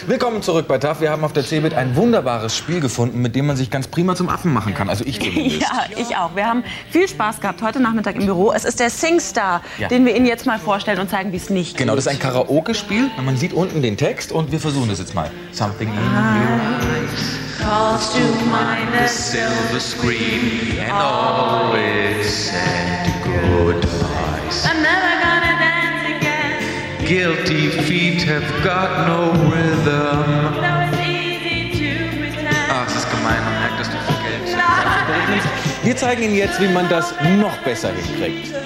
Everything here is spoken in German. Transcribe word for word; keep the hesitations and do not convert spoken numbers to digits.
Willkommen zurück bei T A F. Wir haben auf der CeBIT ein wunderbares Spiel gefunden, mit dem man sich ganz prima zum Affen machen kann. Also ich zumindest. Ja, ich auch. Wir haben viel Spaß gehabt heute Nachmittag im Büro. Es ist der SingStar, ja. den wir Ihnen jetzt mal vorstellen und zeigen, wie es nicht Genau, geht. das ist ein Karaoke-Spiel. Man sieht unten den Text und wir versuchen das jetzt mal. Something in you. Calls to mind the silver screen and all it said goodbyes. I'm never gonna dance again. Guilty feet have got no rhythm. That was easy to pretend. Ach, es ist gemein, man merkt, dass du viel Geld hast. Wir zeigen Ihnen jetzt, wie man das noch besser hinkriegt.